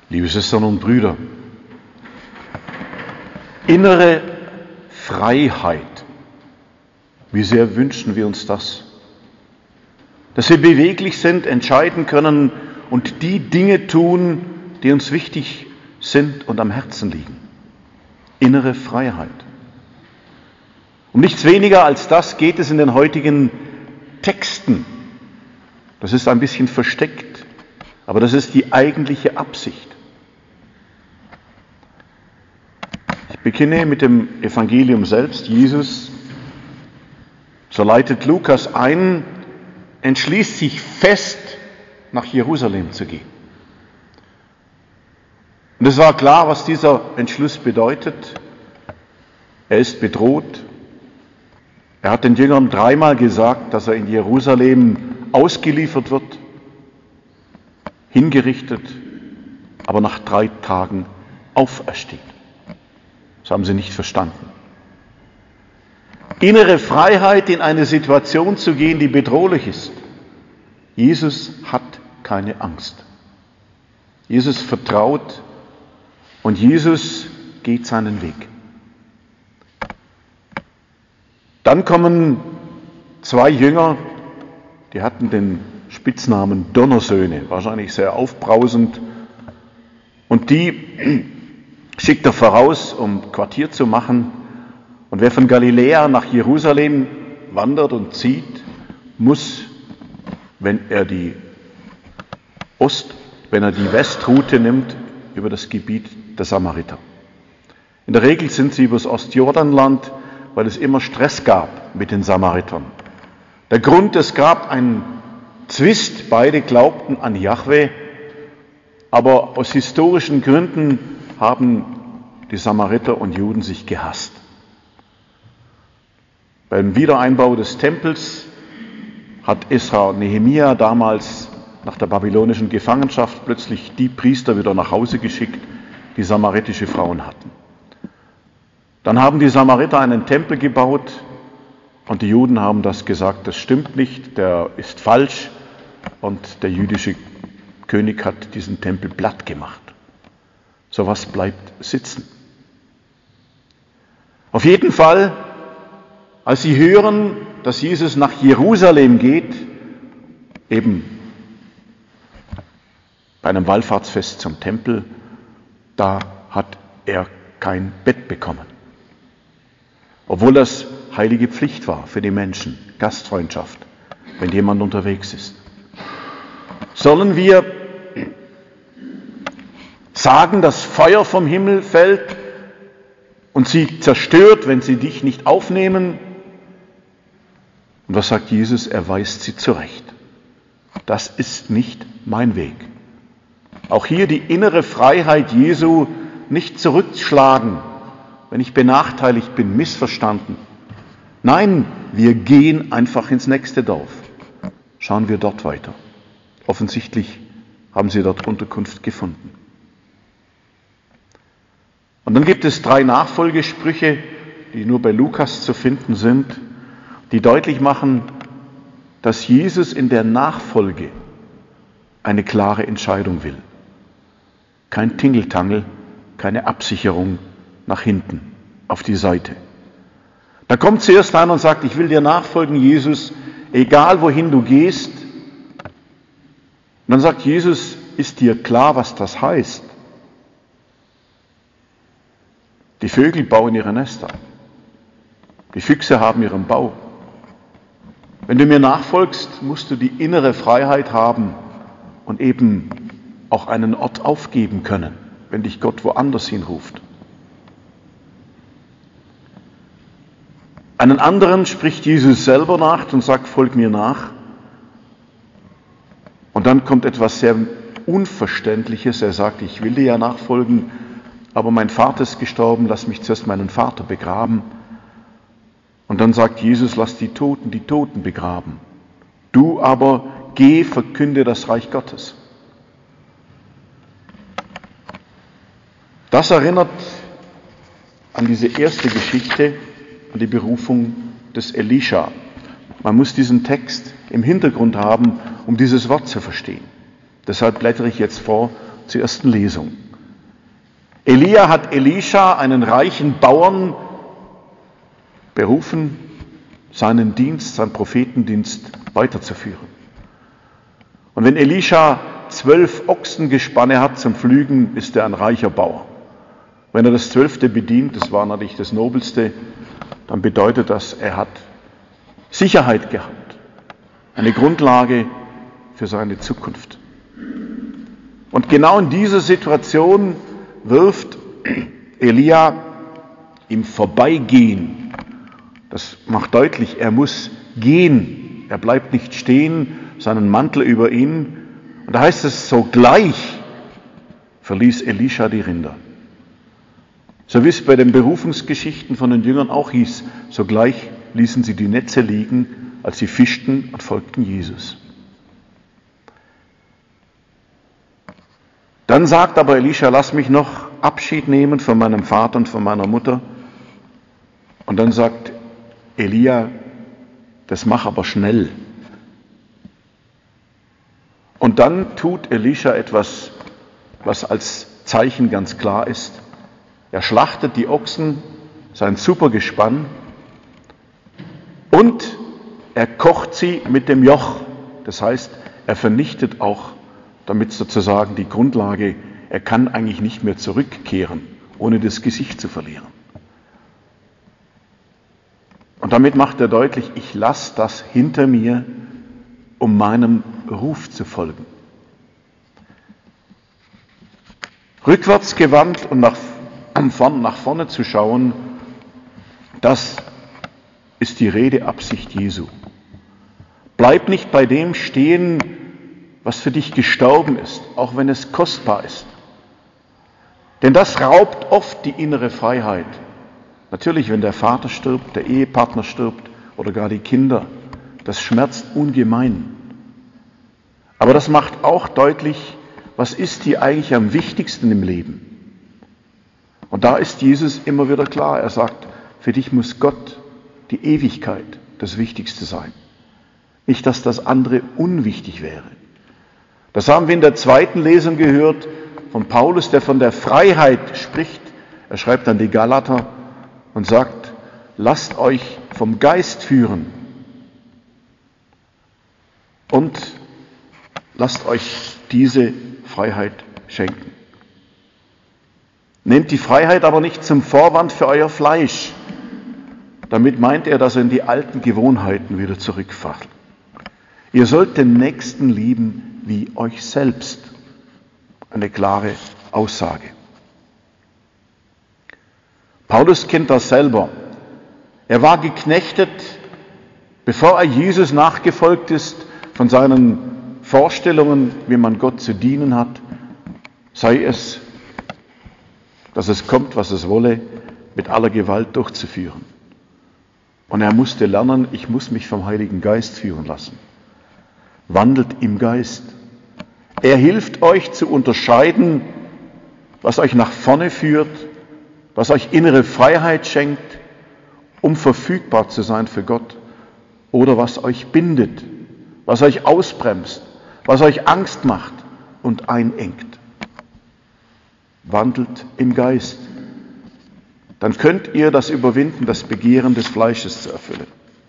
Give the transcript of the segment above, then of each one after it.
Liebe Schwestern und Brüder, innere Freiheit. Wie sehr wünschen wir uns das? Dass wir beweglich sind, entscheiden können und die Dinge tun, die uns wichtig sind und am Herzen liegen. Innere Freiheit. Um nichts weniger als das geht es in den heutigen Texten. Das ist ein bisschen versteckt, aber das ist die eigentliche Absicht. Ich beginne mit dem Evangelium selbst. Jesus, so leitet Lukas ein, entschließt sich fest, nach Jerusalem zu gehen. Und es war klar, was dieser Entschluss bedeutet. Er ist bedroht. Er hat den Jüngern 3-mal gesagt, dass er in Jerusalem ausgeliefert wird, hingerichtet, aber nach 3 Tagen aufersteht. Das haben sie nicht verstanden. Innere Freiheit, in eine Situation zu gehen, die bedrohlich ist. Jesus hat keine Angst. Jesus vertraut und Jesus geht seinen Weg. Dann kommen 2 Jünger, die hatten den Spitznamen Donnersöhne, wahrscheinlich sehr aufbrausend, und die schickt er voraus, um Quartier zu machen. Und wer von Galiläa nach Jerusalem wandert und zieht, muss, wenn er die Westroute nimmt, über das Gebiet der Samariter. In der Regel sind sie übers Ostjordanland, weil es immer Stress gab mit den Samaritern. Der Grund, es gab einen Zwist, beide glaubten an Jahwe, aber aus historischen Gründen haben die Samariter und Juden sich gehasst. Beim Wiedereinbau des Tempels hat Esra und Nehemia damals nach der babylonischen Gefangenschaft plötzlich die Priester wieder nach Hause geschickt, die samaritische Frauen hatten. Dann haben die Samariter einen Tempel gebaut und die Juden haben das gesagt, das stimmt nicht, der ist falsch, und der jüdische König hat diesen Tempel platt gemacht. Sowas bleibt sitzen. Auf jeden Fall, als sie hören, dass Jesus nach Jerusalem geht, eben bei einem Wallfahrtsfest zum Tempel, da hat er kein Bett bekommen. Obwohl das heilige Pflicht war für die Menschen, Gastfreundschaft, wenn jemand unterwegs ist. Sollen wir sagen, dass Feuer vom Himmel fällt und sie zerstört, wenn sie dich nicht aufnehmen? Und was sagt Jesus? Er weist sie zurecht. Das ist nicht mein Weg. Auch hier die innere Freiheit Jesu, nicht zurückschlagen, wenn ich benachteiligt bin, missverstanden. Nein, wir gehen einfach ins nächste Dorf. Schauen wir dort weiter. Offensichtlich haben sie dort Unterkunft gefunden. Und dann gibt es 3 Nachfolgesprüche, die nur bei Lukas zu finden sind, die deutlich machen, dass Jesus in der Nachfolge eine klare Entscheidung will. Kein Tingeltangel, keine Absicherung nach hinten, auf die Seite. Da kommt zuerst einer und sagt, ich will dir nachfolgen, Jesus, egal wohin du gehst. Und dann sagt Jesus, ist dir klar, was das heißt? Die Vögel bauen ihre Nester. Die Füchse haben ihren Bau. Wenn du mir nachfolgst, musst du die innere Freiheit haben und eben auch einen Ort aufgeben können, wenn dich Gott woanders hinruft. Einen anderen spricht Jesus selber nach und sagt, folg mir nach. Und dann kommt etwas sehr Unverständliches. Er sagt, ich will dir ja nachfolgen, aber mein Vater ist gestorben, lass mich zuerst meinen Vater begraben. Und dann sagt Jesus, lass die Toten begraben. Du aber geh, verkünde das Reich Gottes. Das erinnert an diese erste Geschichte, an die Berufung des Elisha. Man muss diesen Text im Hintergrund haben, um dieses Wort zu verstehen. Deshalb blättere ich jetzt vor zur ersten Lesung. Elia hat Elisha, einen reichen Bauern, berufen, seinen Dienst, seinen Prophetendienst weiterzuführen. Und wenn Elisha 12 Ochsengespanne hat zum Pflügen, ist er ein reicher Bauer. Wenn er das 12. bedient, das war natürlich das Nobelste, dann bedeutet das, er hat Sicherheit gehabt, eine Grundlage für seine Zukunft. Und genau in dieser Situation wirft Elia im Vorbeigehen, das macht deutlich, er muss gehen, er bleibt nicht stehen, seinen Mantel über ihn. Und da heißt es, sogleich verließ Elisha die Rinder. So wie es bei den Berufungsgeschichten von den Jüngern auch hieß, sogleich ließen sie die Netze liegen, als sie fischten und folgten Jesus. Dann sagt aber Elisha, lass mich noch Abschied nehmen von meinem Vater und von meiner Mutter. Und dann sagt Elia, das mach aber schnell. Und dann tut Elisha etwas, was als Zeichen ganz klar ist. Er schlachtet die Ochsen, sein super Gespann, und er kocht sie mit dem Joch. Das heißt, er vernichtet auch damit sozusagen die Grundlage, er kann eigentlich nicht mehr zurückkehren, ohne das Gesicht zu verlieren. Und damit macht er deutlich, ich lasse das hinter mir, um meinem Ruf zu folgen. Rückwärts gewandt und nach vorne zu schauen, das ist die Redeabsicht Jesu. Bleib nicht bei dem stehen, was für dich gestorben ist, auch wenn es kostbar ist. Denn das raubt oft die innere Freiheit. Natürlich, wenn der Vater stirbt, der Ehepartner stirbt oder gar die Kinder, das schmerzt ungemein. Aber das macht auch deutlich, was ist dir eigentlich am wichtigsten im Leben? Und da ist Jesus immer wieder klar. Er sagt, für dich muss Gott, die Ewigkeit, das Wichtigste sein. Nicht, dass das andere unwichtig wäre. Das haben wir in der zweiten Lesung gehört von Paulus, der von der Freiheit spricht. Er schreibt an die Galater und sagt, lasst euch vom Geist führen und lasst euch diese Freiheit schenken. Nehmt die Freiheit aber nicht zum Vorwand für euer Fleisch. Damit meint er, dass ihr in die alten Gewohnheiten wieder zurückfallt. Ihr sollt den Nächsten lieben wie euch selbst. Eine klare Aussage. Paulus kennt das selber. Er war geknechtet, bevor er Jesus nachgefolgt ist, von seinen Vorstellungen, wie man Gott zu dienen hat, sei es, dass es kommt, was es wolle, mit aller Gewalt durchzuführen. Und er musste lernen, ich muss mich vom Heiligen Geist führen lassen. Wandelt im Geist. Er hilft euch zu unterscheiden, was euch nach vorne führt, was euch innere Freiheit schenkt, um verfügbar zu sein für Gott, oder was euch bindet, was euch ausbremst, was euch Angst macht und einengt. Wandelt im Geist. Dann könnt ihr das überwinden, das Begehren des Fleisches zu erfüllen.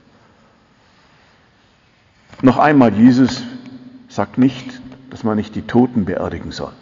Noch einmal, Jesus sagt nicht, dass man nicht die Toten beerdigen soll.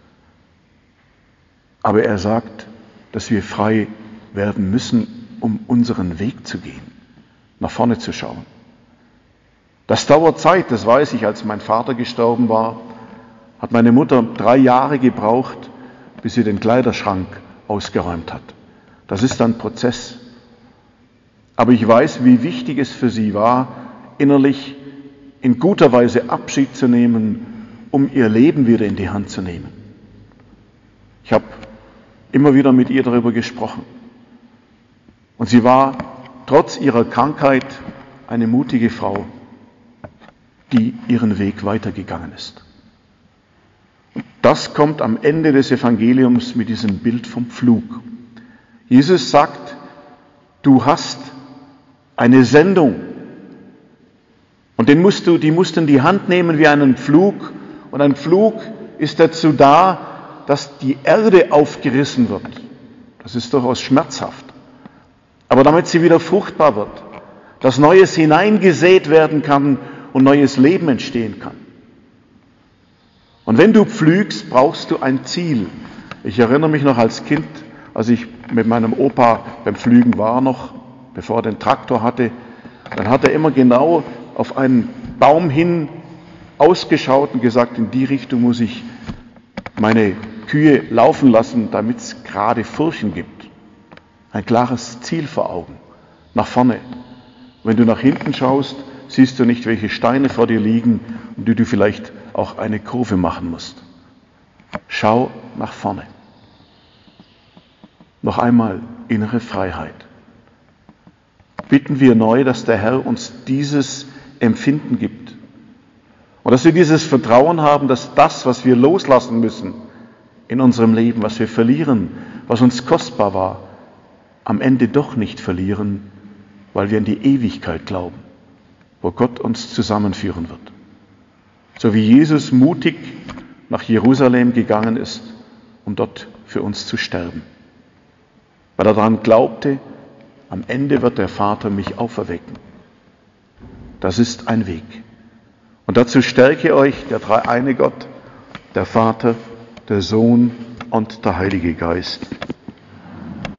Aber er sagt, dass wir frei werden müssen, um unseren Weg zu gehen, nach vorne zu schauen. Das dauert Zeit, das weiß ich. Als mein Vater gestorben war, hat meine Mutter 3 Jahre gebraucht, bis sie den Kleiderschrank ausgeräumt hat. Das ist ein Prozess. Aber ich weiß, wie wichtig es für sie war, innerlich in guter Weise Abschied zu nehmen, um ihr Leben wieder in die Hand zu nehmen. Ich habe immer wieder mit ihr darüber gesprochen. Und sie war trotz ihrer Krankheit eine mutige Frau, die ihren Weg weitergegangen ist. Und das kommt am Ende des Evangeliums mit diesem Bild vom Pflug. Jesus sagt, du hast eine Sendung. Und die musst du in die Hand nehmen wie einen Pflug. Und ein Pflug ist dazu da, dass die Erde aufgerissen wird. Das ist durchaus schmerzhaft. Aber damit sie wieder fruchtbar wird, dass Neues hineingesät werden kann und neues Leben entstehen kann. Und wenn du pflügst, brauchst du ein Ziel. Ich erinnere mich noch als Kind, als ich mit meinem Opa beim Pflügen war noch, bevor er den Traktor hatte, dann hat er immer genau auf einen Baum hin ausgeschaut und gesagt, in die Richtung muss ich meine Kühe laufen lassen, damit es gerade Furchen gibt. Ein klares Ziel vor Augen, nach vorne. Wenn du nach hinten schaust, siehst du nicht, welche Steine vor dir liegen und die du vielleicht auch eine Kurve machen musst. Schau nach vorne. Noch einmal innere Freiheit. Bitten wir neu, dass der Herr uns dieses Empfinden gibt. Und dass wir dieses Vertrauen haben, dass das, was wir loslassen müssen in unserem Leben, was wir verlieren, was uns kostbar war, am Ende doch nicht verlieren, weil wir in die Ewigkeit glauben, wo Gott uns zusammenführen wird. So wie Jesus mutig nach Jerusalem gegangen ist, um dort für uns zu sterben. Weil er daran glaubte, am Ende wird der Vater mich auferwecken. Das ist ein Weg. Und dazu stärke euch der dreieine Gott, der Vater, der Sohn und der Heilige Geist.